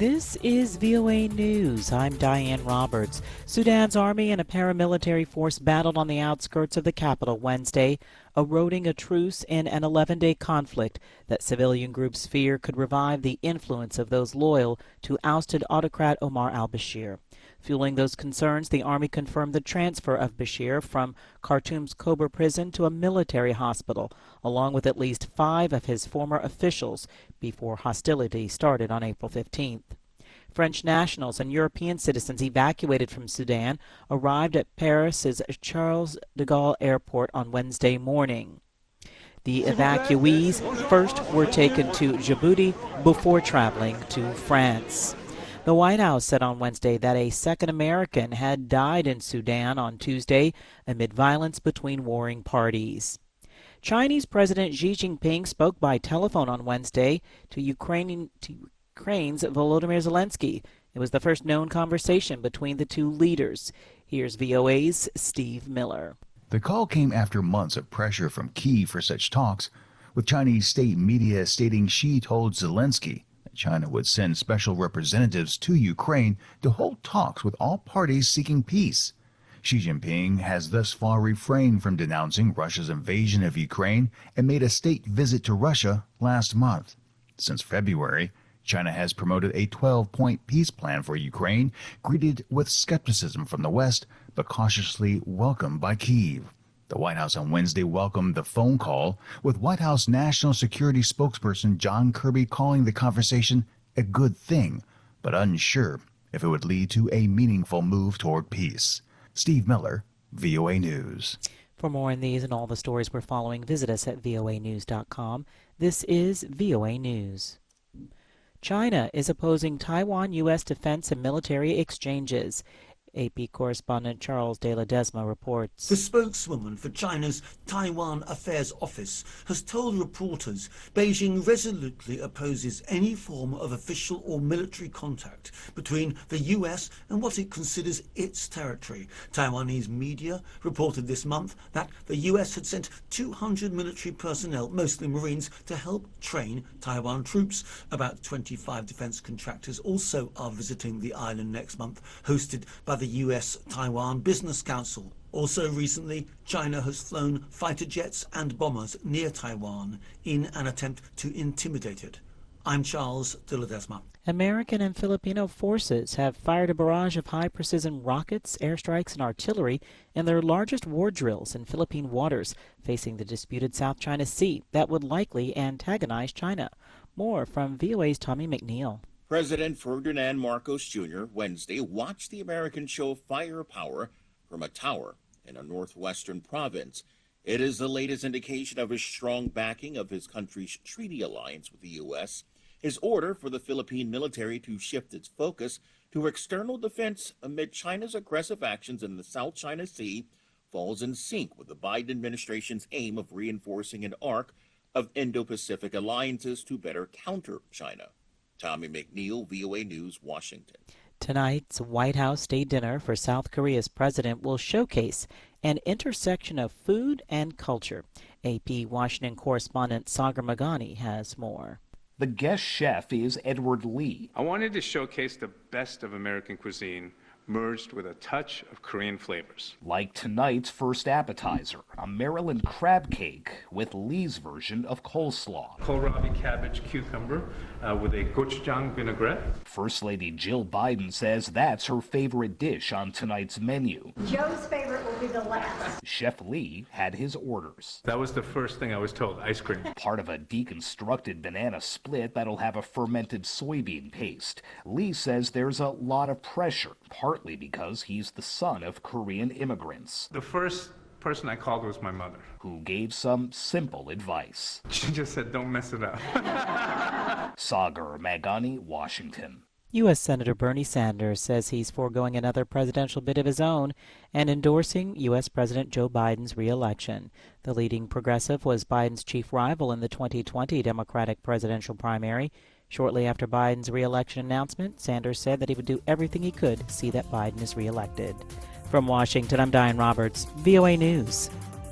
This is VOA News. I'm Diane Roberts. Sudan's army and a paramilitary force battled on the outskirts of the capital Wednesday, eroding a truce in an 11-day conflict that civilian groups fear could revive the influence of those loyal to ousted autocrat Omar al-Bashir. Fueling those concerns, the army confirmed the transfer of Bashir from Khartoum's Kober prison to a military hospital, along with at least 5 of his former officials, before hostilities started on April 15th. French nationals and European citizens evacuated from Sudan arrived at Paris's Charles de Gaulle Airport on Wednesday morning. The evacuees first were taken to Djibouti before traveling to France. The White House said on Wednesday that a second American had died in Sudan on Tuesday amid violence between warring parties. Chinese President Xi Jinping spoke by telephone on Wednesday to Ukraine's Volodymyr Zelensky. It was the first known conversation between the two leaders. Here's VOA's Steve Miller. The call came after months of pressure from Kyiv for such talks, with Chinese state media stating Xi told Zelensky that China would send special representatives to Ukraine to hold talks with all parties seeking peace. Xi Jinping has thus far refrained from denouncing Russia's invasion of Ukraine and made a state visit to Russia last month. Since February, China has promoted a 12-point peace plan for Ukraine, greeted with skepticism from the West, but cautiously welcomed by Kyiv. The White House on Wednesday welcomed the phone call, with White House National Security spokesperson John Kirby calling the conversation a good thing, but unsure if it would lead to a meaningful move toward peace. Steve Miller, VOA News. For more on these and all the stories we're following, visit us at voanews.com. This is VOA News. China is opposing Taiwan-U.S. defense and military exchanges. AP correspondent Charles de Ledesma reports. The spokeswoman for China's Taiwan Affairs Office has told reporters Beijing resolutely opposes any form of official or military contact between the U.S. and what it considers its territory. Taiwanese media reported this month that the U.S. had sent 200 military personnel, mostly Marines, to help train Taiwan troops. About 25 defense contractors also are visiting the island next month, hosted by the U.S.-Taiwan Business Council. Also recently, China has flown fighter jets and bombers near Taiwan in an attempt to intimidate it. I'm Charles de Ledesma. American and Filipino forces have fired a barrage of high-precision rockets, airstrikes, and artillery in their largest war drills in Philippine waters, facing the disputed South China Sea that would likely antagonize China. More from VOA's Tommy McNeil. President Ferdinand Marcos Jr. Wednesday watched the Americans show firepower from a tower in a northwestern province. It is the latest indication of his strong backing of his country's treaty alliance with the U.S. His order for the Philippine military to shift its focus to external defense amid China's aggressive actions in the South China Sea falls in sync with the Biden administration's aim of reinforcing an arc of Indo-Pacific alliances to better counter China. Tommy McNeil, VOA News, Washington. Tonight's White House State Dinner for South Korea's president will showcase an intersection of food and culture. AP Washington correspondent Sagar Magani has more. The guest chef is Edward Lee. I wanted to showcase the best of American cuisine merged with a touch of Korean flavors. Like tonight's first appetizer, a Maryland crab cake with Lee's version of coleslaw. Kohlrabi cabbage cucumber with a gochujang vinaigrette. First Lady Jill Biden says that's her favorite dish on tonight's menu. Joe's favorite will be the last. Chef Lee had his orders. That was the first thing I was told, ice cream. Part of a deconstructed banana split that'll have a fermented soybean paste. Lee says there's a lot of pressure, partly because he's the son of Korean immigrants. The first person I called was my mother, who gave some simple advice. She just said, don't mess it up. Sagar Magani, Washington. U.S. Senator Bernie Sanders says he's foregoing another presidential bid of his own and endorsing U.S. President Joe Biden's re-election. The leading progressive was Biden's chief rival in the 2020 Democratic presidential primary. Shortly after Biden's re-election announcement, Sanders said that he would do everything he could to see that Biden is re-elected. From Washington, I'm Diane Roberts, VOA News.